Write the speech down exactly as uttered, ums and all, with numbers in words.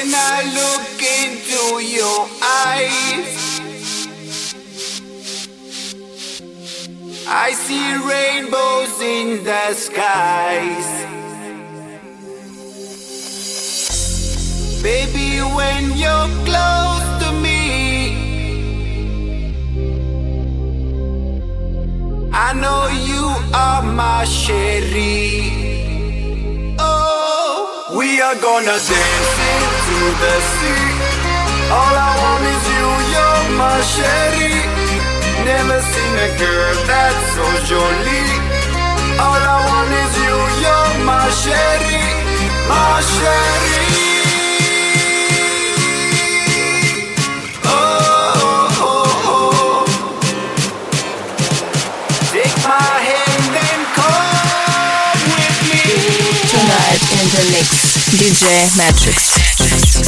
When I look into your eyes, I see rainbows in the skies. Baby, when you're close to me, I know you are my Sherry. Oh, we are gonna dance into the sea. All I want is you, you're my Sherry. Never seen a girl that's so jolie. All I want is you, you're my Sherry, my Sherry. Tonight in the mix, D J Matrix.